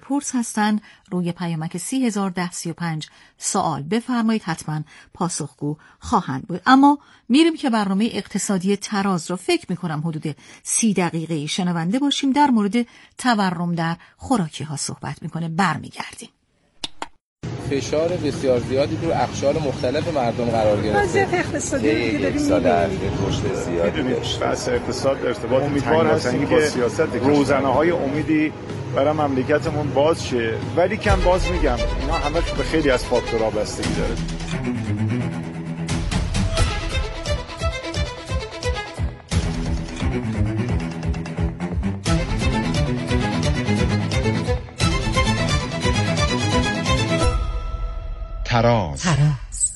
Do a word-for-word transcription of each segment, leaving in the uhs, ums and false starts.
پرس هستن. روی پیامک سی هزار ده سی و پنج سوال بفرمایید، حتما پاسخگو خواهند بود. اما میریم که برنامه اقتصادی تراز رو فکر میکنم حدود سی دقیقه شنونده باشیم. در مورد تورم در خوراکی ها صحبت میکنه. برمیگردیم. فشار بسیار زیادی رو اقشار مختلف مردم قرار گرفته. وضعیت اقتصادی دیگه داریم می‌بینیم. رشد زیادی داشت. بحث اقتصاد ارتباط امیدوار هستیم که سیاست روزنه‌های امیدی برای مملکتمون باز شه، ولی کم باز میگم اینا همه به خیلی از فاکتورها بستگی داره. تراز. تراز.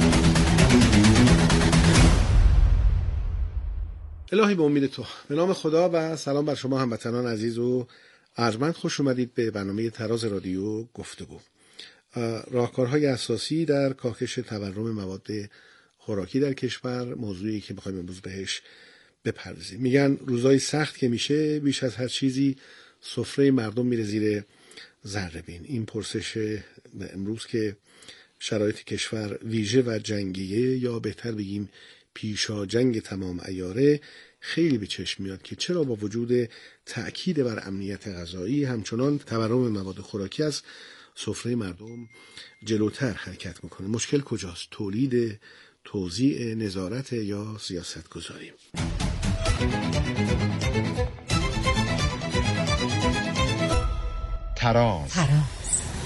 الهی به امید تو. به نام خدا و سلام بر شما هموطنان عزیز و ارجمند. خوش اومدید به برنامه تراز رادیو گفتگو. راهکارهای اساسی در کاهش تورم مواد خوراکی در کشور موضوعی که می‌خوایم امروز بهش بپردازیم. میگن روزای سخت که میشه بیش از هر چیزی سفره مردم میره زیر ذره‌بین. این پرسش امروز که شرایط کشور ویژه و جنگیه، یا بهتر بگیم پیشا جنگ تمام عیاره، خیلی به چشم میاد که چرا با وجود تأکید بر امنیت غذایی همچنان تورم مواد خوراکی از سفره مردم جلوتر حرکت میکنه. مشکل کجاست؟ تولید، توزیع، نظارت یا سیاست گذاری؟ تراز. تراز.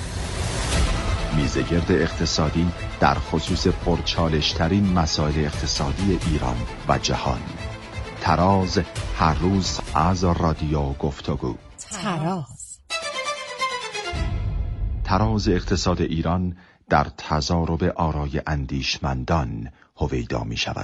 میزگرد اقتصادی در خصوص پرچالش‌ترین مسائل اقتصادی ایران و جهان. تراز، هر روز از رادیو گفتگو. تراز. تراز اقتصاد ایران در تضارب آرای اندیشمندان هویدا می شود.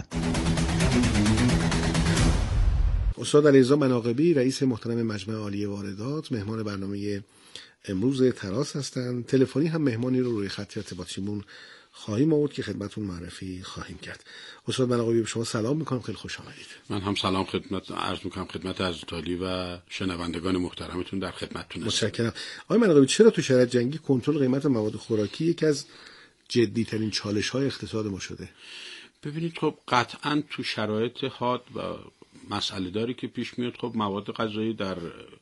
استاد علیرضا مناقبی، رئیس محترم مجمع عالی واردات، مهمان برنامه امروز تراز هستند. تلفنی هم مهمانی رو روی خط ارتباطیمون خواهیم آورد که خدمتتون معرفی خواهیم کرد. استاد مناقبی، به شما سلام میکنم، خیلی خوش آمدید. من هم سلام خدمت عرض میکنم خدمت از تالی و شنوندگان محترمتون، در خدمتتون هستم. متشکرم. آقای مناقبی، چرا تو شرایط جنگی کنترل قیمت مواد خوراکی یکی از جدی ترین چالش های اقتصاد ما شده؟ ببینید، خب قطعا تو شرایط حاد و مسئله داری که پیش میاد، خب مواد غذایی در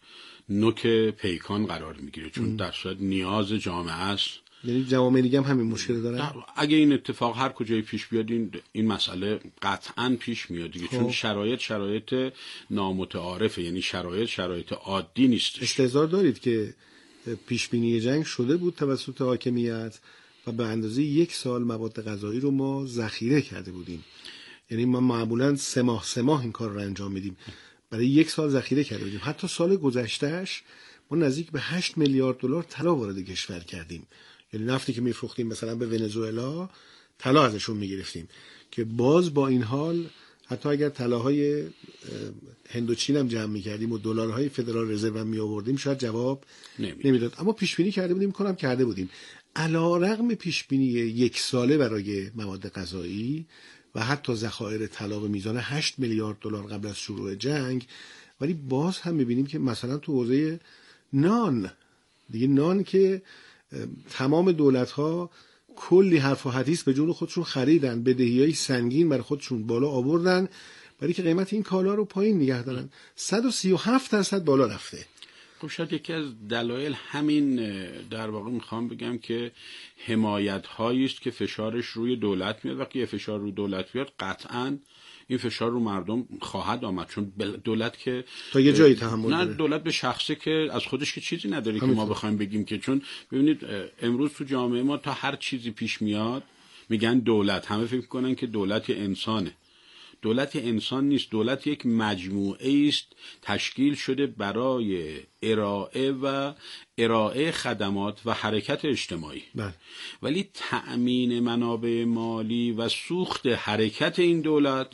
نوک پیکان قرار میگیره، چون در صورت نیاز جامعه است. یعنی جوامع دیگه هم همین مشکل دارن؟ اگه این اتفاق هر کجای پیش بیاد این این مسئله قطعا پیش میاد دیگه، چون شرایط شرایط نامتعارفه، یعنی شرایط شرایط عادی نیست. استحضار دارید که پیش بینی جنگ شده بود توسط حاکمیت و به اندازه یک سال مواد غذایی رو ما ذخیره کرده بودیم. یعنی ما معمولاً سه ماه سه ماه این کار رو انجام میدیم، برای یک سال ذخیره کرده بودیم. حتی سال گذشتهش ما نزدیک به هشت میلیارد دلار طلا وارد کشور کردیم. یعنی نفتی که میفروختیم مثلا به ونزوئلا طلا ازشون میگرفتیم، که باز با این حال حتی اگر طلاهای هند و چین هم جمع میکردیم و دلارهای فدرال رزرو هم میآوردیم شاید جواب نمیداد. اما پیش بینی کرده بودیم، کنم کرده بودیم. علیرغم پیش بینی یک ساله برای مواد غذایی و حتی ذخایر طلا به میزان هشت میلیارد دلار قبل از شروع جنگ، ولی باز هم میبینیم که مثلا تو حوزه نان دیگه، نان که تمام دولت‌ها کلی حرف و حدیث به جون خودشون خریدن، بدهی‌های سنگین برای خودشون بالا آوردن برای که قیمت این کالا رو پایین نگه دارن. صد و سی و هفت درصد بالا رفته. خب شاید یکی از دلایل همین، در واقع میخوام بگم که حمایت هایی است که فشارش روی دولت میاد. وقتی یه فشار روی دولت بیاد قطعاً این فشار رو مردم خواهد آمد، چون دولت که تا یه جایی تحمل نه داره. دولت به شخصه که از خودش که چیزی نداره که ما بخوایم بگیم که، چون ببینید امروز تو جامعه ما تا هر چیزی پیش میاد میگن دولت، همه فکر میکنن که دولت انسانه. دولت انسان نیست، دولت یک مجموعه است تشکیل شده برای ارائه و ارائه خدمات و حرکت اجتماعی. بله. ولی تأمین منابع مالی و سوخت حرکت این دولت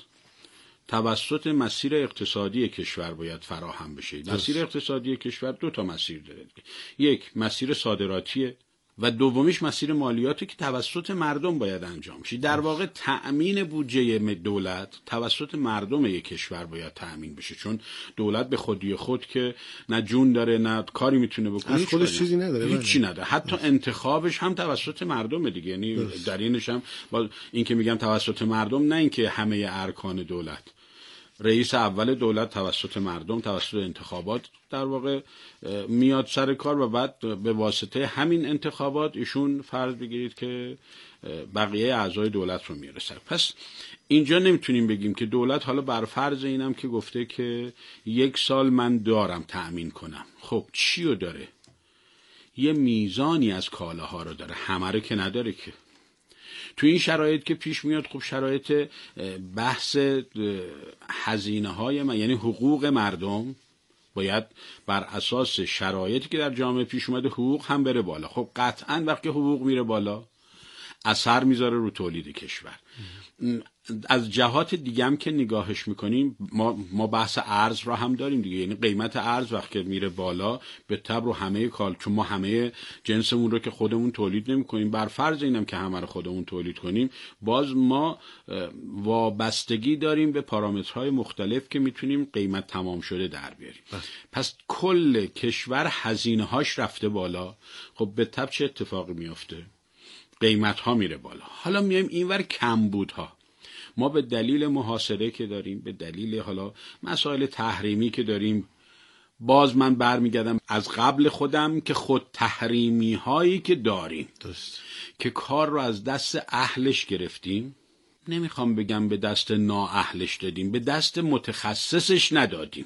توسط مسیر اقتصادی کشور باید فراهم بشه. مسیر اقتصادی کشور دو تا مسیر داره. یک مسیر صادراتیه و دومیش مسیر مالیاتی که توسط مردم باید انجام شه. در واقع تأمین بودجه دولت توسط مردم یک کشور باید تأمین بشه، چون دولت به خودی خود که نه جون داره نه کاری میتونه بکنه، از خودش چیزی نداره، هیچی نداره. حتی دست. انتخابش هم توسط مردم دیگه، یعنی دست. در اینش هم با این که میگم توسط مردم، نه اینکه همه ارکان دولت، رئیس اول دولت توسط مردم توسط انتخابات در واقع میاد سر کار و بعد به واسطه همین انتخابات ایشون فرض بگیرید که بقیه اعضای دولت رو میاره سر. پس اینجا نمیتونیم بگیم که دولت حالا بر فرض اینم که گفته که یک سال من دارم تأمین کنم، خب چی رو داره؟ یه میزانی از کالاها رو داره، همه رو که نداره که. تو این شرایط که پیش میاد، خب شرایط بحث هزینه های من، یعنی حقوق مردم باید بر اساس شرایطی که در جامعه پیش اومده حقوق هم بره بالا. خب قطعاً وقتی حقوق میره بالا اثر میذاره رو تولید کشور. از جهات دیگه هم که نگاهش میکنیم، ما ما بحث ارز را هم داریم دیگه، یعنی قیمت ارز وقتی میره بالا به تبع رو همه کال، چون ما همه جنسمون رو که خودمون تولید نمیکنیم، بر فرض اینم که همه رو خودمون تولید کنیم، باز ما وابستگی داریم به پارامترهای مختلف که میتونیم قیمت تمام شده در بیاریم. بس. پس کل کشور هزینه هاش رفته بالا، خب به تبع چه اتفاقی میفته؟ قیمت ها میره بالا. حالا میایم اینور کمبودها، ما به دلیل محاصره که داریم، به دلیل حالا مسائل تحریمی که داریم، باز من برمیگردم از قبل خودم که خود تحریمی هایی که داریم درست. که کار رو از دست اهلش گرفتیم، نمیخوام بگم به دست نااهلش دادیم، به دست متخصصش ندادیم.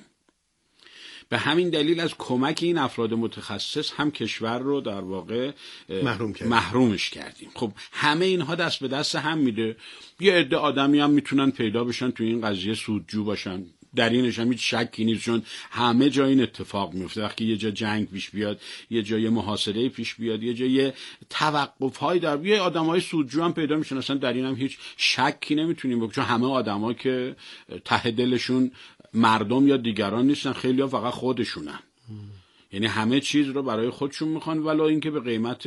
به همین دلیل از کمک این افراد متخصص هم کشور رو در واقع محروم کردیم. محرومش کردیم. خب همه اینها دست به دست هم میده. یه عده آدمی هم میتونن پیدا بشن تو این قضیه سودجو باشن، در اینش هم هیچ شکی نیست، چون همه جا این اتفاق میفته. وقتی یه جا جنگ پیش بیاد، یه جای محاصره پیش بیاد، یه جای توقف‌های در یه آدمای سودجو هم پیدا میشن، اصلا در این هم هیچ شکی نمیتونیم بگیم، چون همه آدما که ته دلشون مردم یا دیگران نیستن، خیلی ها فقط خودشونن. یعنی همه چیز رو برای خودشون میخوان، ولا اینکه به قیمت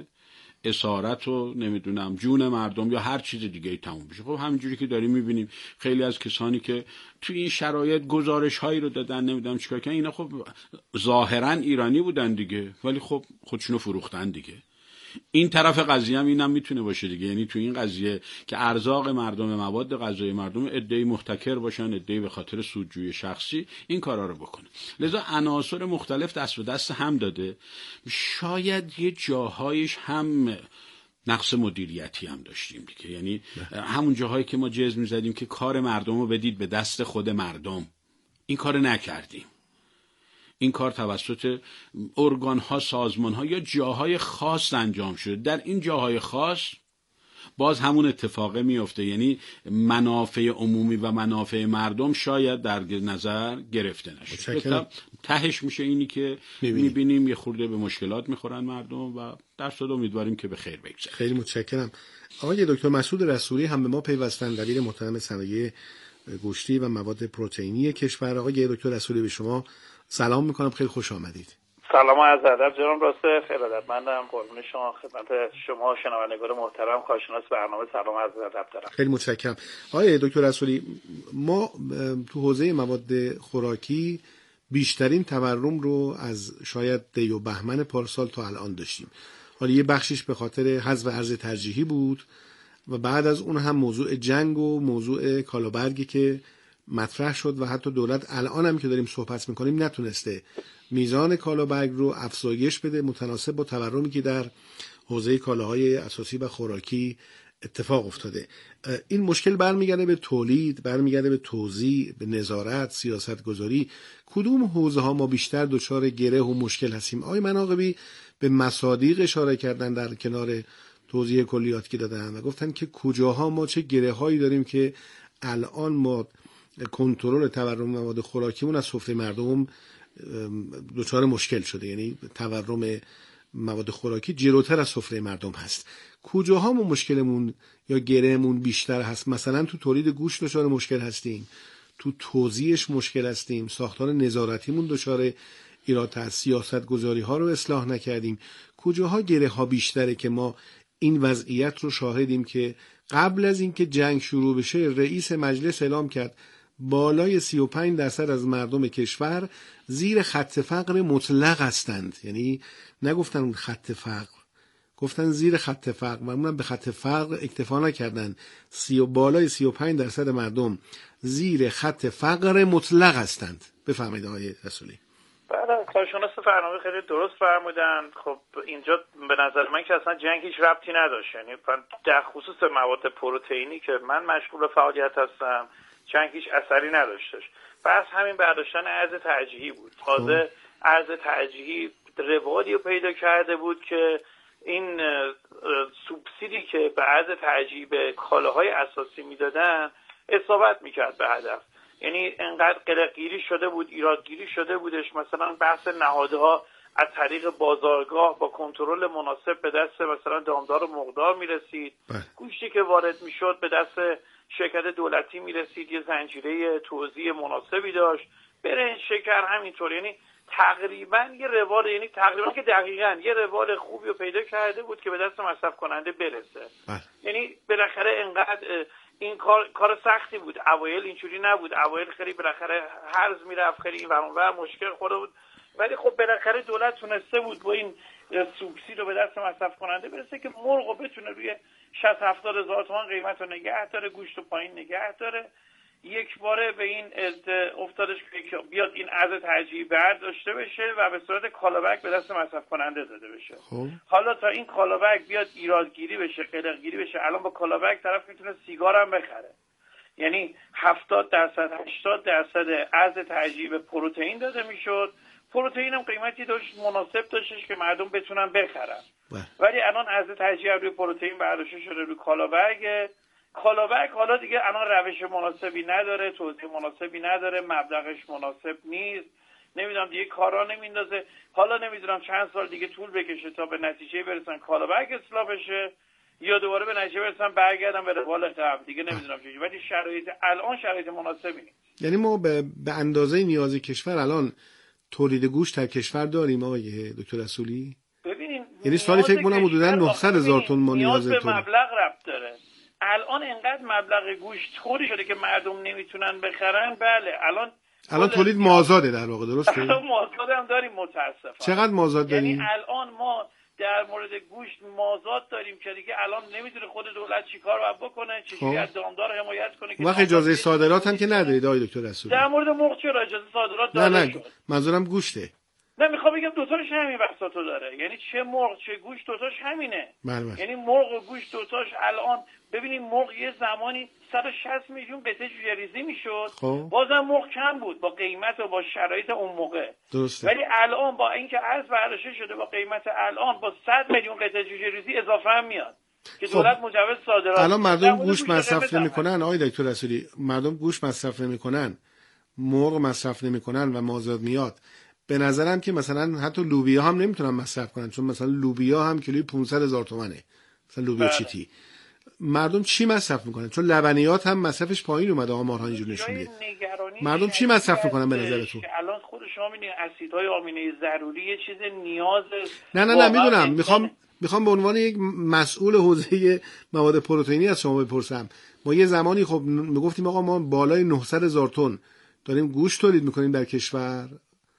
اسارت و نمیدونم جون مردم یا هر چیز دیگه ای تموم بشه. خب همینجوری که داریم میبینیم خیلی از کسانی که توی این شرایط گزارش هایی رو دادن، نمیدونم چیکار کردن، اینا خب ظاهرا ایرانی بودن دیگه، ولی خب خودشونو فروختن دیگه. این طرف قضیه هم اینم میتونه باشه دیگه، یعنی تو این قضیه که ارزاق مردم، مواد غذایی مردم، عده‌ای محتکر باشن، عده‌ای به خاطر سودجویی شخصی این کارا رو بکنه. لذا عناصر مختلف دست به دست هم داده. شاید یه جاهایش هم نقص مدیریتی هم داشتیم دیگه، یعنی همون جاهایی که ما جزم می‌زدیم که کار مردم رو بدید به دست خود مردم، این کار نکردیم. این کار توسط ارگان‌ها، سازمان‌ها یا جاهای خاص انجام شده. در این جاهای خاص باز همون اتفاقه میفته، یعنی منافع عمومی و منافع مردم شاید در نظر گرفته نشه. تهش میشه اینی که میبینیم یه خورده به مشکلات میخورن مردم و در صد امیدواریم که به خیر بگذره. خیلی متشکرم. آقای دکتر مسعود رسولی هم به ما پیوستن، دبیر محترم صنایع گوشتی و مواد پروتئینی کشور. آقای دکتر رسولی به شما سلام میکنم، خیلی خوش آمدید. سلام و عرض ادب جناب راسته، خیلی ارادتمندم. قربون شما، خدمت شما شنوندگان محترم کارشناس برنامه سلام و عرض ادب دارم. خیلی متشکرم. آقای دکتر رسولی، ما تو حوزه مواد خوراکی بیشترین تورم رو از شاید دی و بهمن پارسال تا الان داشتیم. حالا یه بخشش به خاطر حذف ارز ترجیحی بود و بعد از اون هم موضوع جنگ و موضوع کالابرگی که مطرح شد و حتی دولت الان هم که داریم صحبت میکنیم نتونسته میزان کالابرگ رو افزایش بده متناسب با تورمی که در حوزه کالاهای اساسی و خوراکی اتفاق افتاده. این مشکل برمیگرده به تولید، برمیگرده به توزیع، به نظارت، سیاست گذاری. کدوم حوزه ها ما بیشتر دچار گره و مشکل هستیم؟ آقای مناقبی به مصادیق اشاره کردن در کنار توضیح کلیات که دادن و گفتن که کجاها ما چه گره هایی داریم که الان ما کنترل تورم مواد خوراکیمون از سفره مردم دچار مشکل شده، یعنی تورم مواد خوراکی جلوتر از سفره مردم هست. کجاها ما مشکلمون یا گرهمون بیشتر هست؟ مثلا تو تولید گوشت دچار مشکل هستیم، تو توزیعش مشکل هستیم، ساختار نظارتیمون دچار ایراد از سیاست گذاری ها رو اصلاح نکردیم، کجاها گره ها بیشتره که ما این وضعیت رو شاهدیم که قبل از اینکه جنگ شروع بشه رئیس مجلس اعلام کرد بالای سی و پنج درصد از مردم کشور زیر خط فقر مطلق هستند. یعنی نگفتن اون خط فقر، گفتن زیر خط فقر و اونم به خط فقر اکتفا نکردن. سی و بالای سی و پنج درصد مردم زیر خط فقر مطلق هستند. بفرمایید آقای رسولی. بله، کارشناس برنامه خیلی درست فرمودن. خب اینجا به نظر من که اصلا جنگ هیچ ربطی نداشت. یعنی در خصوص مواد پروتئینی که من مشغول فعالیت هستم جنگ هیچ اثری نداشتش. بس همین برداشتن ارز ترجیحی بود. تازه ارز ترجیحی روادی رو پیدا کرده بود که این سوبسیدی که به ارز ترجیحی به کالاهای اساسی میدادن اصابت میکرد به هدف. یعنی انقدر قلقگیری شده بود، ایرادگیری شده بودش، مثلا بحث نهادها از طریق بازارگاه با کنترل مناسب به دست مثلا دامدار و مقدار میرسید، گوشتی که وارد میشد به دست شرکت دولتی میرسید، یه زنجیره توزیع مناسبی داشت، برنج، شکر همینطور. یعنی تقریبا یه روال، یعنی تقریبا که دقیقاً یه روال خوبی رو پیدا کرده بود که به دست مصرف کننده برسه. بله. یعنی بالاخره انقدر این کار کار سختی بود. اوایل اینجوری نبود. اوایل خیلی بالاخره هرز میرفت، خیلی این ور مشکل خورده بود، ولی خب بالاخره دولت تونسته بود با این سوبسید رو به دست مصرف کننده برسه که مرغ رو بتونه روی شصت هفتاد هزار تومان قیمت رو نگه داره، گوشت رو پایین نگه داره. یک باره به این افتادش که بیاد این ارز ترجیحی برداشته بشه و به صورت کالابک به دست مصرف کننده داده بشه. خوب. حالا تا این کالابک بیاد ایرادگیری بشه، قلقگیری بشه، الان با کالابک طرف میتونه سیگار هم بخره. یعنی هفتاد درصد هشتاد درصد ارز ترجیحی به پروتئین داده میشد. پروتئین هم قیمتی داشت مناسب داشتش که مردم بتونن بخرن. ولی الان ارز ترجیحی روی پروتئین برداشته شده روی کالابک. کالابک حالا دیگه الان روش مناسبی نداره، توزیع مناسبی نداره، مبلغش مناسب نیست، نمیدونم دیگه کارا نمیندازه. حالا نمیدونم چند سال دیگه طول بکشه تا به نتیجه برسن کالابک اصلاح بشه یا دوباره به نتیجه برسن برگردن به روال قبل، دیگه نمیدونم چجوری. ولی شرایط الان شرایط مناسبی نیست. یعنی ما به, به اندازه نیازی کشور الان تولید گوشت در کشور داریم آقای دکتر رسولی؟ ببینین یعنی سالی فکر کنم حدوداً نهصد هزار تن ما نیاز به مبلغ ربط داره. الان انقدر مبلغ گوشت خوری شده که مردم نمیتونن بخرن. بله الان الان تولید مازاده در واقع، درسته؟ الان مازاد هم داریم متاسفانه. چقدر مازاد داریم؟ یعنی الان ما در مورد گوشت مازاد داریم که دیگه الان نمیدونه خود دولت چیکار باید بکنه، چجوری از دامدار حمایت کنه. وقت اجازه صادرات هم که ندارید آقای دکتر رسولی. در مورد مرغ چرا اجازه صادرات داره؟ نه نه منظورم گوشته. نه میخوام بگم دوتاش همین بحثاتو داره. یعنی چه مرغ چه گوشت دوتاش همینه. بله. یعنی مرغ و گوشت دوتاش الان ببینیم مرغ یه زمانی صد و شصت میلیون قطعه جوجه ریزی میشد، بازم مرغ کم بود با قیمت و با شرایط اون موقع. درسته. ولی الان با اینکه ارز برداشته شده با قیمت الان با صد میلیون قطعه جوجه ریزی اضافه هم میاد که دولت مجوز صادرات. الان مردم گوشت مصرف نمیکنن آقای دکتر رسولی، مردم گوشت مصرف نمیکنن، مرغ مصرف نمیکنن و مازاد میاد. به نظرم که مثلا حتی لوبیا هم نمیتونن مصرف کنن، چون مثلا لوبیا هم کیلوی پانصد هزار تومانه، مثلا لوبیا چیتی. مردم چی مصرف میکنن؟ چون لبنیات هم مصرفش پایین اومده، آمارها اینجوری نشون میده. مردم چی مصرف میکنن به نظرتون؟ الان خود شما میبینید اسیدهای آمینه ضروری یه چیز نیاز. نه نه نه میدونم، میخوام میخوام به عنوان یک مسئول حوزه مواد پروتئینی از شما بپرسم. ما یه زمانی خب میگفتیم آقا ما بالای نهصد هزار تن داریم گوشت تولید میکنیم در کشور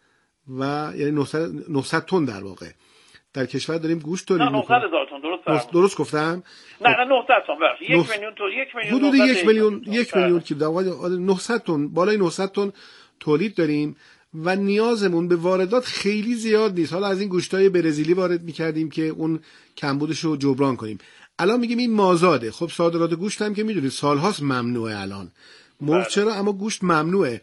و یعنی نهصد تن در واقع در کشور داریم گوشت تولید میکنیم. نه نهصد هزار تن درست درست, درست گفتم؟ نه نه نهصد تن بخش یک نخ... میلیون تو یک میلیون حدود یک میلیون یک میلیون که در واقع نهصد تن بالای نهصد تن تولید داریم و نیازمون به واردات خیلی زیاد نیست. حالا از این گوشتای برزیلی وارد میکردیم که اون کمبودش رو جبران کنیم. الان میگیم این مازاده. خب صادرات گوشت هم که میدونید سالهاست ممنوعه. الان مرغ چرا اما گوشت ممنوعه.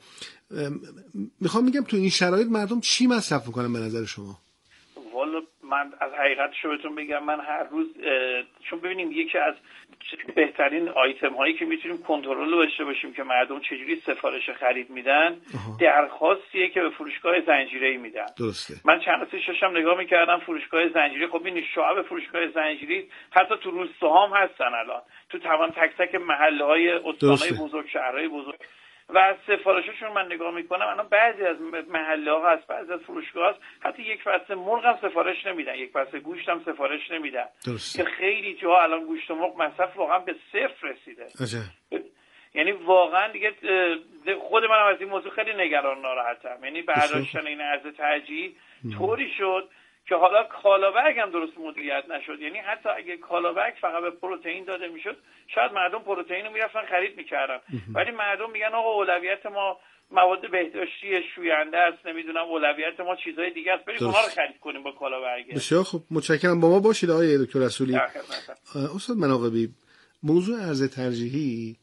میخوام میگم تو این شرایط مردم چی مصرف میکنن به نظر شما؟ والا من از حقیقتشو بهتون بگم، من هر روز چون ببینیم یکی از بهترین آیتم هایی که میتونیم کنترل رو داشته باشیم که مردم چجوری سفارش خرید میدن، درخواستیه که به فروشگاه زنجیره‌ای میدن. درسته. من چند روز پیشم نگاه میکردم فروشگاه زنجیره‌ای، خب این شعب فروشگاه زنجیره‌ای حتی تو روستاها هم هستن الان، تو تمام تک تک محله های استان‌های بزرگ، شهرهای بزرگ. و از سفارششون من نگاه میکنم الان بعضی از محله ها هست، بعضی از فروشگاه هست حتی یک بسته مرغ هم سفارش نمیدن، یک بسته گوشت هم سفارش نمیدن که خیلی جاها الان گوشت و مرغ مصرف واقعا به صفر رسیده. عجب. یعنی واقعا دیگه خود منم از این موضوع خیلی نگران ناراحتم. یعنی برداشتن این ارز ترجیحی طوری شد که حالا کالابگ هم درست مدیریت نشد. یعنی حتی اگه کالابگ فقط به پروتئین داده میشد شاید مردم پروتئین رو میرفتن خرید میکردن، ولی مردم میگن آقا اولویت ما مواد بهداشتی شوینده است، نمیدونم اولویت ما چیزهای دیگه است، بریم اونها رو خرید کنیم با کالابگ. بسیار خب، متشکرم. با ما باشید آقای دکتر رسولی. استاد مناقبی، موضوع ارز ترجیحی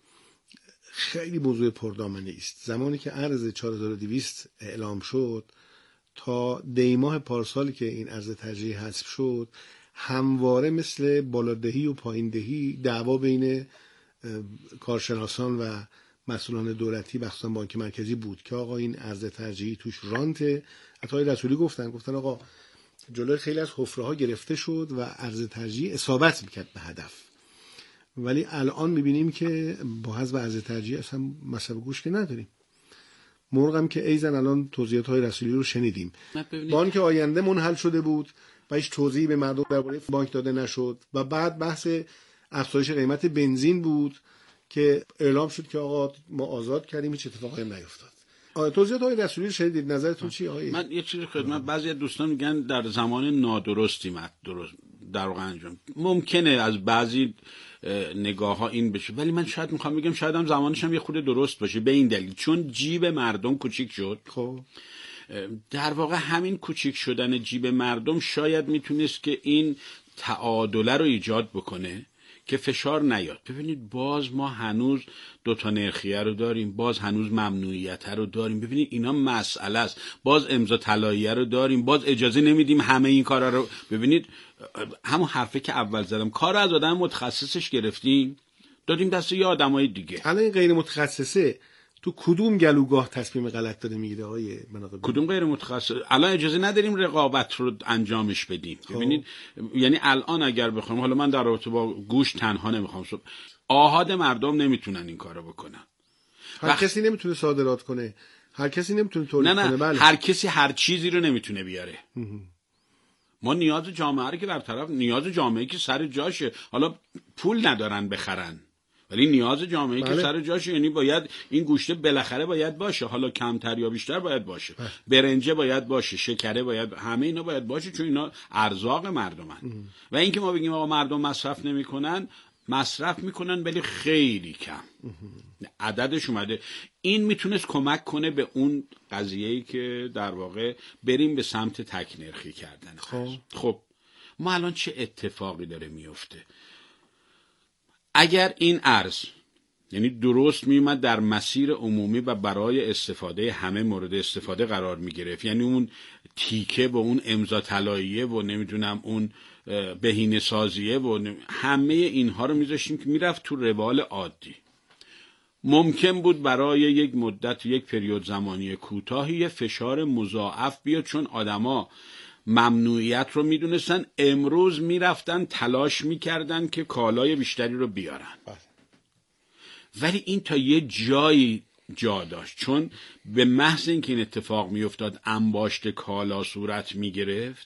خیلی موضوع پردامنی است. زمانی که ارز چهار هزار و دویست اعلام شد تا دی ماه پارسالی که این ارز ترجیحی حذف شد، همواره مثل بالادهی و پاییندهی دعوا بین کارشناسان و مسئولان دولتی بخصوصا بانک مرکزی بود که آقا این ارز ترجیحی توش رانته. عطای رسولی گفتن گفتن آقا جلوی خیلی از حفره‌ها گرفته شد و ارز ترجیحی اصابت میکرد به هدف. ولی الان میبینیم که با حذف ارز ترجیحی اصلا مصرف گوشت نداریم. مرغ هم که ایزن الان توضیحات های رسولی رو شنیدیم. بانک آینده منحل شده بود و هیچ توضیحی به مردم درباره بانک داده نشد و بعد بحث افزایش قیمت بنزین بود که اعلام شد که آقا ما آزاد کردیم، هیچ اتفاقی نیفتاد. توضیحات های رسولی رو شنیدید، نظرتون چی آقای؟ من یه چیزی خدمت بعضی از دوستان میگن در زمان نادرستی مت درست در واقع انجام ممکنه از بعضی نگاه ها این بشه، ولی من شاید میخوام بگم شاید هم زمانش هم یه خود درست باشه به این دلیل چون جیب مردم کوچیک شد. خب در واقع همین کوچیک شدن جیب مردم شاید میتونست که این تعادله رو ایجاد بکنه که فشار نیاد. ببینید باز ما هنوز دو تا نرخیه رو داریم، باز هنوز ممنوعیت رو داریم. ببینید اینا مسئله است. باز امضا طلاییه رو داریم، باز اجازه نمیدیم همه این کارا رو. ببینید همون حرفی که اول زدم، کار از آدم متخصصش گرفتیم دادیم دست یه آدمای دیگه. الان این غیر متخصصه تو کدوم گلوگاه تصمیم غلط داره میگیره آقای مناقبی؟ کدوم غیر متخصص؟ الان اجازه نداریم رقابت رو انجامش بدیم. ببینید یعنی الان اگر بخوام، حالا من در رابطه با گوشت تنها نمیخوام، صبح آحاد مردم نمیتونن این کارو بکنن. هر وقت... کسی نمیتونه صادرات کنه، هر کسی نمیتونه تولید نه نه. کنه. بله. هر کسی هر چیزی رو نمیتونه بیاره. ما نیاز جامعه رو که برطرف، نیاز جامعه که سر جاشه، حالا پول ندارن بخرن ولی نیاز جامعه بله. که سر جاشه، یعنی باید این گوشت بالاخره باید باشه، حالا کمتر یا بیشتر باید باشه. بله. برنجه باید باشه، شکره باید، همه اینا باید باشه چون اینا ارزاق مردمن. ام. و اینکه ما بگیم آقا مردم مصرف نمیکنن، مصرف میکنن ولی خیلی کم. ام. عددش اومده. این میتونست کمک کنه به اون قضیه‌ای که در واقع بریم به سمت تک نرخی کردن. خب خب ما الان چه اتفاقی داره میفته؟ اگر این ارز یعنی درست میومد در مسیر عمومی و برای استفاده همه مورد استفاده قرار میگرفت، یعنی اون تیکه و اون امضا طلاییه و نمیدونم اون بهینه سازیه و همه اینها رو میذاشتیم که میرفت تو روال عادی، ممکن بود برای یک مدت، یک پریود زمانی کوتاهی یه فشار مضاعف بیاد چون آدما ممنوعیت رو میدونستن، امروز میرفتن تلاش میکردن که کالای بیشتری رو بیارن. ولی این تا یه جایی جا داشت چون به محض اینکه این اتفاق میافتاد انباشت کالا صورت میگرفت،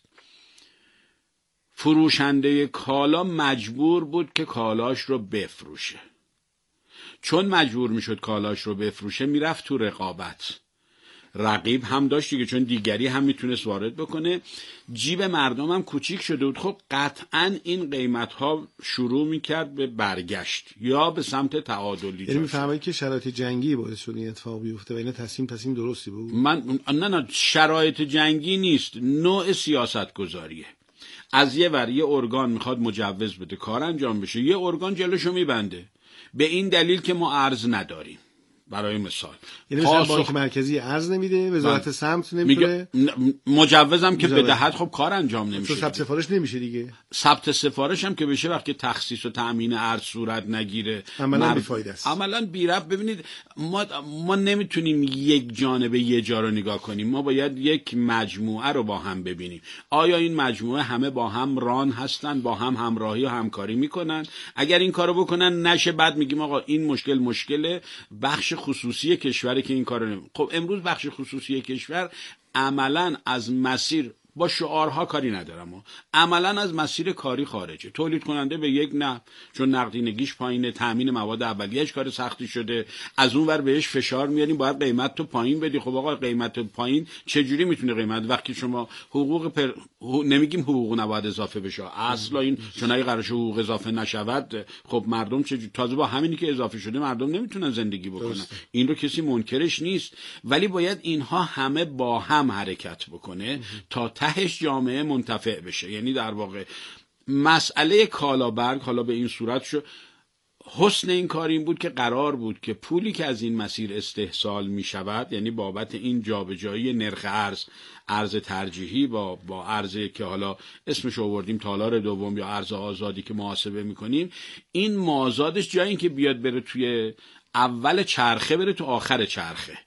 فروشنده کالا مجبور بود که کالاش رو بفروشه. چون مجبور میشد کالاش رو بفروشه میرفت تو رقابت، رقیب هم داشت دیگه چون دیگری هم میتونست وارد بکنه، جیب مردم هم کوچیک شده بود. خب قطعا این قیمت ها شروع میکرد به برگشت یا به سمت تعادلی. یعنی میفهمید که شرایط جنگی باعث شد این اتفاق بیفته و این تصمیم تصمیم درستی بود؟ من نه نه شرایط جنگی نیست، نوع سیاست گذاریه. از یه ور یه ارگان میخواد مجوز بده کار انجام بشه، یه ارگان جلوشو میبنده به این دلیل که ما ارز نداریم. برای مثال یعنی مثلا بانک مرکزی ارز نمیده، وزارت سمت نمیتونه، مجوزم که بدهد خب کار انجام نمیشه، ثبت سفارش نمیشه دیگه. ثبت سفارش هم که بشه وقتی تخصیص و تامین ارز صورت نگیره عملا بیفایده است، عملا بی ربط. ببینید ما ما نمیتونیم یک جانبه یه جا رو نگاه کنیم، ما باید یک مجموعه رو با هم ببینیم. آیا این مجموعه همه با هم ران هستن، با هم همراهی و همکاری میکنن؟ اگر این کارو بکنن نشه بعد میگیم آقا این مشکل مشکله، بخش خصوصی کشوری که این کارو نمی... خب امروز بخش خصوصی کشور عملاً از مسیر، با شعارها کاری ندارم، و عملاً از مسیر کاری خارجه. تولید کننده به یک نه، چون نقدینگیش پایینه، تامین مواد اولیه‌اش کار سختی شده، از اون ور بهش فشار میاریم باید قیمت تو پایین بدی. خب آقا قیمت پایین چجوری میتونه قیمت، وقتی شما حقوق پر... نمیگیم حقوق نباید اضافه بشه اصلا، این چون اگه قرار حقوق اضافه نشود خب مردم چجوری، تازه با همینی که اضافه شده مردم نمیتونن زندگی بکنن. این رو کسی منکرش نیست، ولی باید اینها همه با هم حرکت بکنه تا تهش جامعه منتفع بشه. یعنی در واقع مسئله کالابرگ حالا به این صورت شو، حسن این کار این بود که قرار بود که پولی که از این مسیر استحصال می شود، یعنی بابت این جابجایی نرخ ارز، ارز ترجیحی با با ارزی که حالا اسمش آوردیم تالار دوم یا ارز آزادی که محاسبه می کنیم، این مازادش جای این که بیاد بره توی اول چرخه بره تو آخر چرخه.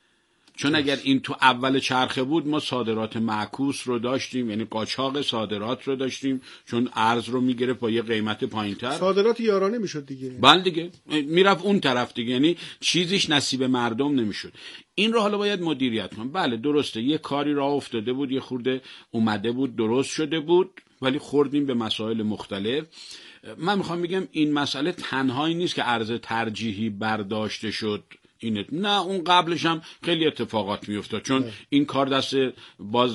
چون اگر این تو اول چرخه بود ما صادرات معکوس رو داشتیم، یعنی قاچاق صادرات رو داشتیم، چون ارز رو میگرفت با یه قیمت پایینتر، صادرات یارانه میشد دیگه. بله دیگه، میرفت اون طرف دیگه، یعنی چیزیش نصیب مردم نمیشد. این رو حالا باید مدیریت کنیم. بله درسته یه کاری راه افتاده بود، یه خورده اومده بود درست شده بود، ولی خوردیم به مسائل مختلف. من میخوام بگم این مسئله تنهایی نیست که ارز ترجیحی برداشته شد اینه، نه اون قبلش هم خیلی اتفاقات میافتاد، چون نه. این کار دست باز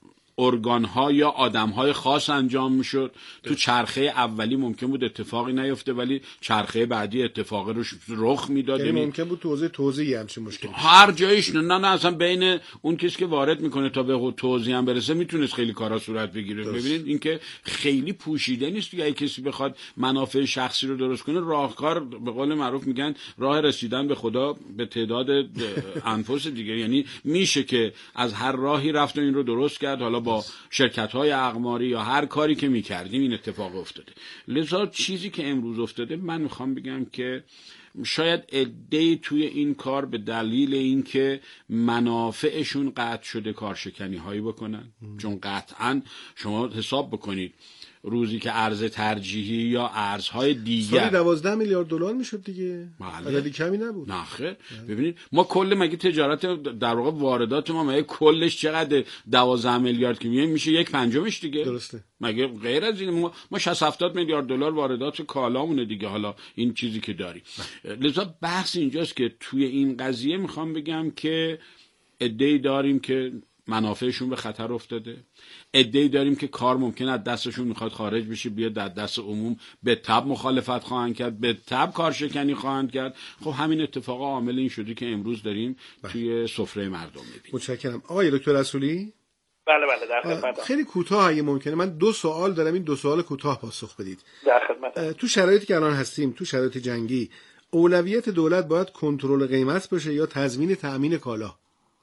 ارگان‌ها یا آدم‌های خاص انجام میشد. تو چرخه اولی ممکن بود اتفاقی نیفته ولی چرخه بعدی اتفاقی رو رخ میداد. یعنی ممکن بود توضیح توضیحی همچین مشکلی هر جایش نه نه اصلا بین اون کسی که وارد میکنه تا به توضیح هم برسه میتونست خیلی کارا صورت بگیره. ببینید این که خیلی پوشیده نیست دیگه. اگه کسی بخواد منافع شخصی رو درست کنه، راهکار به قول معروف میگن راه رسیدن به خدا به تعداد انفس دیگه، یعنی میشه که از هر راهی رفت و این رو درست کرد. حالا با شرکت‌های اقماری یا هر کاری که می‌کردیم این اتفاق افتاده. لذا چیزی که امروز افتاده، من می‌خوام بگم که شاید عده‌ای توی این کار به دلیل اینکه منافعشون قطع شده کارشکنی‌هایی بکنن. چون قطعاً شما حساب بکنید روزی که ارز ترجیحی یا ارزهای دیگر سالی دوازده میلیارد دلار میشد دیگه، عددی کمی نبود. نه خیر، ببینید ما کل مگه تجارت در واقع واردات ما مگه کلش چقدر دوازده میلیارد که میشه یک پنجمش دیگه. درسته. مگه غیر از این ما ما شصت هفتاد میلیارد دلار واردات کالامونه دیگه، حالا این چیزی که داریم. لذا بحث اینجاست که توی این قضیه میخوام بگم که عده‌ای داریم که منافعشون به خطر افتاده، عده‌ای داریم که کار ممکنه از دستشون میخواد خارج بشه بیاد در دست عموم، به تبع مخالفت خواهند کرد، به تبع کارشکنی خواهند کرد. خب همین اتفاقا عامل این شده که امروز داریم بله. توی سفره مردم میبینیم. متشکرم. آقای دکتر رسولی. بله بله در خدمتم. خیلی کوتاه اگه ممکنه، من دو سوال دارم، این دو سوال کوتاه پاسخ بدید. در خدمتم. تو شرایطی که الان هستیم، تو شرایط جنگی، اولویت دولت باید کنترل قیمت باشه یا تضمین تامین کالا؟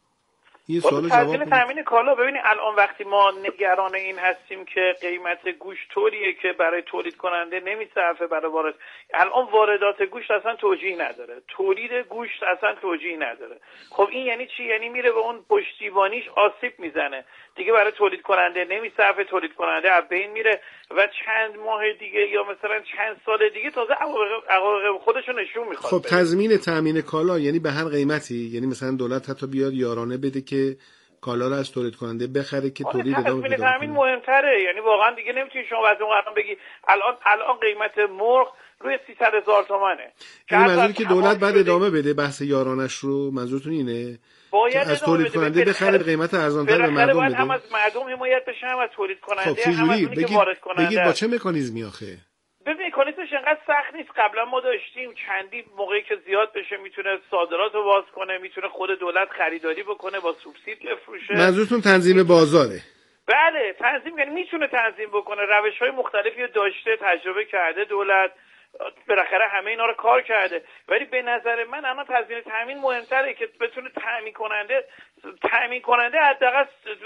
این سوال جواب تامین کالا. ببینید الان وقتی ما نگران این هستیم که قیمت گوشت طوریه که برای تولید کننده نمیصرفه برای وارد، الان واردات گوشت اصلا توجیه نداره، تولید گوشت اصلا توجیه نداره. خب این یعنی چی؟ یعنی میره به اون پشتیبانیش آسیب میزنه دیگه، برای تولید کننده نمیصرفه، تولید کننده از بین میره و چند ماه دیگه یا مثلا چند سال دیگه تازه عواقب خودشو نشون میخواد. خب تضمین تامین کالا یعنی به هر قیمتی، یعنی مثلا دولت حتی بیاد یارانه بده که کالا رو از تولید کننده بخره که تولید ادامه بده. تامین مهمتره، یعنی واقعا دیگه نمیتونی شما از اون قرار بگی الان الان قیمت مرغ روی سیصد هزار تومانه. یعنی منظوری که دولت بعد ادامه بده بحث یارانش رو، منظورتون اینه؟ باید از تولید کننده بخره قیمت ارزان‌تر به مردم بده. هم از مردم حمایت بشه، هم از تولید کننده، خب هم از اونی که وارد کننده. بگید با چه مکانیزمی آخه؟ ببین مکانیزمش انقدر سخت نیست. قبلا ما داشتیم چندی موقعی که زیاد بشه میتونه صادرات رو باز کنه، میتونه خود دولت خریداری بکنه با سوبسید بفروشه. منظورتون تنظیم بازاره؟ بله تنظیم، یعنی میتونه تنظیم بکنه، روش‌های مختلفی داشته، تجربه کرده دولت، بالاخره همه اینا رو کار کرده. ولی به نظر من الان تضمین تامین مهمتره که بتونه تامین کننده تامین کننده حداقل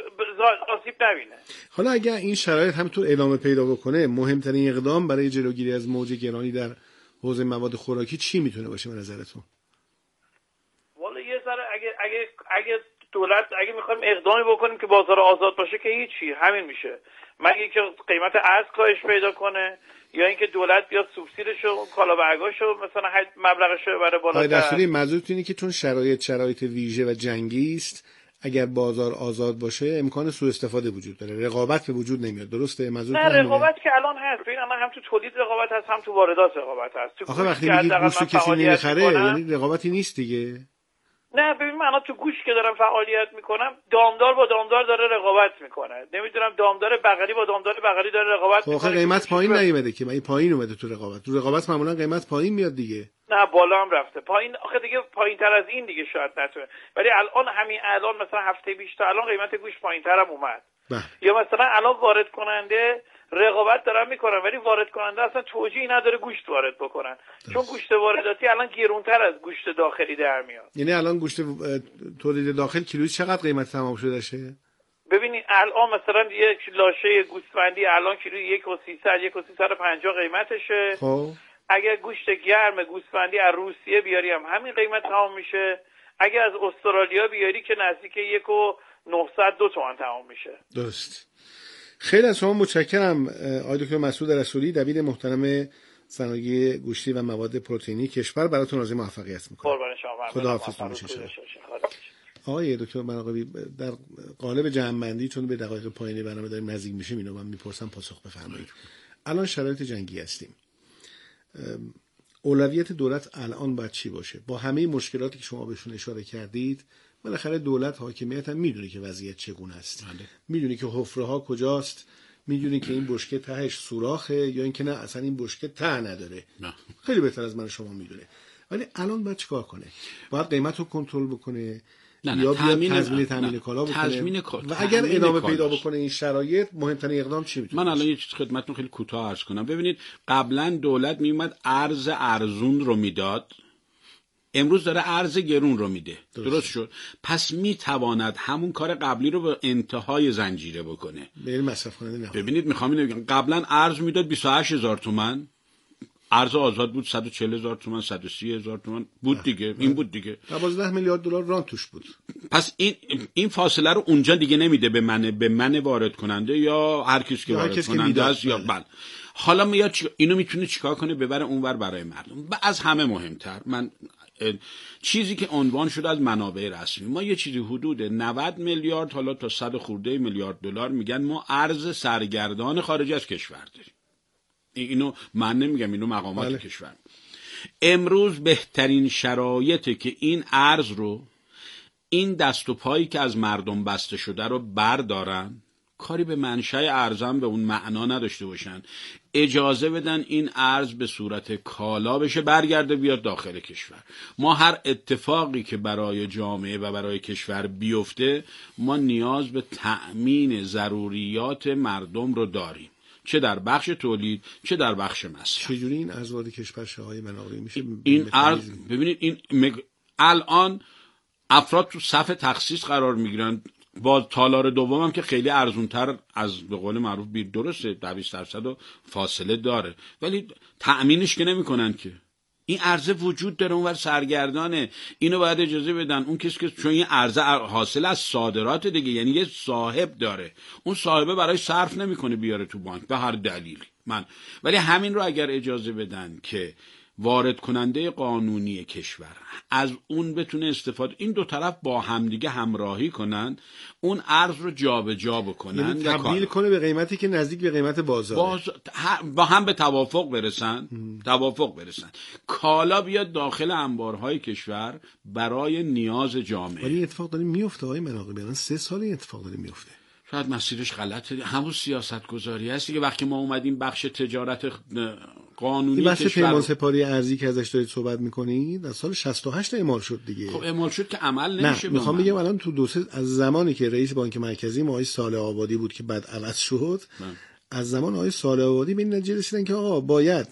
آسیب نبینه. حالا اگر این شرایط همینطور ادامه پیدا بکنه، مهمترین اقدام برای جلوگیری از موج گرانی در حوزه مواد خوراکی چی میتونه باشه به نظرتون؟ والا یه ذره اگه اگه اگه دولت اگه میخوایم اقدامی بکنیم که بازار آزاد باشه که هیچی، همین میشه. مگه که قیمت ارز کاهش پیدا کنه یا اینکه دولت بیاد سوبسیدشو کالا برگاشو مثلا مبلغشو ببره بالاتر. آقای رسولی منظورت اینه که چون شرایط شرایط ویژه و جنگی است، اگر بازار آزاد باشه امکان سوء استفاده وجود داره، رقابت به وجود نمیاد. درسته منظور؟ نه رقابت که الان هست، ببین الان هم تو تولید رقابت هست، هم تو واردات رقابت هست. تو آخه وقتی میگید گوشت کسی نمیخره یعنی رقابتی نیست دیگه. نه ببین من الان تو گوشت که دارم فعالیت میکنم، دامدار با دامدار داره رقابت میکنه، نمیدونم دامدار بغلی با دامدار بغلی داره رقابت میکنه. آخه قیمت پایین نیومده که، من پایین اومده تو رقابت. تو رقابت معمولا قیمت پایین میاد دیگه. نه بالا هم رفته پایین، آخه دیگه پایین تر از این دیگه شاید نتونه، ولی الان همین الان مثلا هفته پیش تا الان قیمت گوشت پایین تر هم اومد. بله. یا مثلا الان وارد کننده رقابت دارن میکنن ولی وارد کننده اصلا توجیهی نداره گوشت وارد بکنن، چون گوشت وارداتی الان گرونتر از گوشت داخلی در میاد. یعنی الان گوشت تولید داخل کیلویی چقدر قیمت تمام شده شه؟ ببینید الان مثلا یک لاشه گوسفندی الان کیلویی یک و سیصد یک و سیصد و پنجاه قیمتشه. خب اگر گوشت گرم گوسفندی از روسیه بیاری هم همین قیمت تمام میشه. اگر از استرالیا بیاری که نزدیک یک و نهصد دو تومن تمام میشه. درست. خیلی از شما متشکرم آقای دکتر مسعود رسولی، دبیر محترم صنایع گوشتی و مواد پروتئینی کشور. براتون آرزوی موفقیت میکنم. قربان شما. خداحافظ. متشکرم. آقای دکتر مناقبی، در قالب جمع‌بندی چون به دقایق پایانی برنامه داریم نزدیک میشیم، اینو من میپرسم پاسخ بفرمایید. الان شرایط جنگی هستیم، اولویت دولت الان باید چی باشه؟ با همه مشکلاتی که شما بهشون اشاره کردید، بالاخره دولت حاکمیت هم میدونه که وضعیت چگونه است، میدونه که حفره ها کجاست، میدونه که این بشکه تهش سوراخه یا اینکه نه اصلا این بشکه ته نداره. نه. خیلی بهتر از من شما میدونه. ولی الان باید چیکار کنه؟ باید قیمت رو کنترل بکنه نه نه. یا تامین تضمین تامین کالا بکنه و اگر ادامه پیدا بکنه این شرایط، مهمترین اقدام چی میتونه؟ من الان یه چیز خدمتتون خیلی کوتاه عرض کنم. ببینید قبلا دولت میومد ارز ارزون رو میداد، امروز داره ارز گرون رو میده. درست, درست شد. پس میتواند همون کار قبلی رو به انتهای زنجیره بکنه. به مصرف کننده نه. ببینید میخوام اینو بگم، قبلا ارز میداد بیست و هشت هزار تومان، ارز آزاد بود صد و چهل هزار تومان، صد و سی هزار تومان بود دیگه. نه. این بود دیگه. دوازده میلیارد دلار ران توش بود. پس این این فاصله رو اونجا دیگه نمیده به من به من وارد کننده یا هر کسی که وارد کننده است یا بله. حالا میاد چی... اینو میتونه چیکار کنه؟ ببره اونور برای مردم. و از همه مهمتر من چیزی که عنوان شده از منابع رسمی، ما یه چیزی حدود نود میلیارد حالا تا صد خورده میلیارد دلار میگن ما ارز سرگردان خارج از کشور داریم. اینو من نمیگم، اینو مقامات بله. کشور. امروز بهترین شرایطه که این ارز رو، این دست و پایی که از مردم بسته شده رو بردارن، کاری به منشأ ارزم به اون معنا نداشته باشن، اجازه بدن این ارز به صورت کالا بشه، برگرده بیاد داخل کشور. ما هر اتفاقی که برای جامعه و برای کشور بیفته، ما نیاز به تأمین ضروریات مردم رو داریم، چه در بخش تولید چه در بخش مصرف. چجوری این ارز وارد کشور شاهای منابع میشه؟ این ارز ببینید این مگ... الان افراد تو صف تخصیص قرار میگیرن، با تالار دوم هم که خیلی ارزونتر از به قول معروف بیر درسته، دویست درصد و فاصله داره، ولی تأمینش که نمی کنن که. این عرضه وجود داره، اونور سرگردانه، اینو باید اجازه بدن. اون کسی که چون این عرضه حاصل از صادرات دیگه، یعنی یه صاحب داره، اون صاحبه برای صرف نمیکنه بیاره تو بانک به هر دلیلی. من ولی همین رو اگر اجازه بدن که وارد کننده قانونی کشور از اون بتونه استفاده، این دو طرف با همدیگه همراهی کنن، اون ارز رو جابجا بکنن، یعنی تبدیل کنه به قیمتی که نزدیک به قیمت بازار، باز... با هم به توافق برسن ام. توافق برسن کالا بیاد داخل انبارهای کشور برای نیاز جامعه. ولی اتفاق داره میفته آقای مناقبی، الان سه سال این اتفاق داره میفته. شاید مسیرش غلطه، همون سیاست گذاری هست که وقتی ما اومدیم بخش تجارت قانونی این بخش پیمان سپاری ارزی که ازش دارید صحبت میکنید از سال شصت و هشت اعمال شد دیگه. خب اعمال شد که عمل نمیشه. نه میخوام بگم الان تو دو سه از زمانی که رئیس بانک مرکزی آقای صالح آبادی بود که بعد عوض شد، من. از زمان آقای صالح آبادی به این نتیجه رسیدن که آقا باید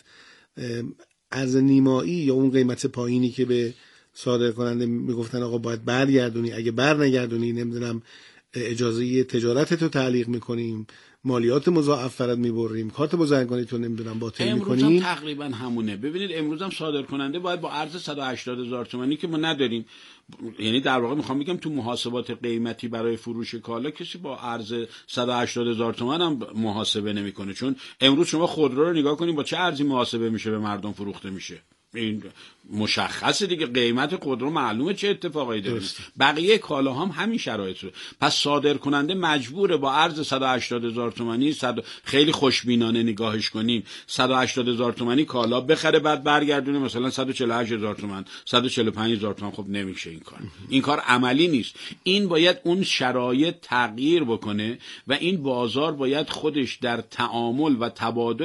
از نیمایی یا اون قیمت پایینی که به صادر کننده میگفتن آقا باید برگردونی، اگه بر نگردونی نمیدونم اجازه تجارت تو تعلیق میکنیم مالیات مضاعف فرد میبریم، کارت بازرگانی تو نمیدونم باطل میکنیم. امروز هم تقریبا همونه. ببینید امروز هم صادر کننده باید با ارز صد و هشتاد هزار تومانی که ما نداریم، یعنی در واقع میخوام بگم تو محاسبات قیمتی برای فروش کالا کسی با ارز صد و هشتاد هزار تومان هم محاسبه نمیکنه، چون امروز شما خودرو رو نگاه کنید با چه ارزی محاسبه میشه به مردم فروخته میشه. این مشخصه دیگه، قیمت خودرو معلومه چه اتفاقایی داره. بقیه کالا هم همین شرایط رو. پس صادر کننده مجبوره با ارز صد و هشتاد هزار تومانی صد خیلی خوشبینانه نگاهش کنیم صد و هشتاد هزار تومانی کالا بخره، بعد برگردونه مثلا صد و چهل و هشت هزار تومان، صد و چهل و پنج هزار تومان. خب نمیشه این کار. این کار عملی نیست. این باید اون شرایط تغییر بکنه و این بازار باید خودش در تعامل و تبادل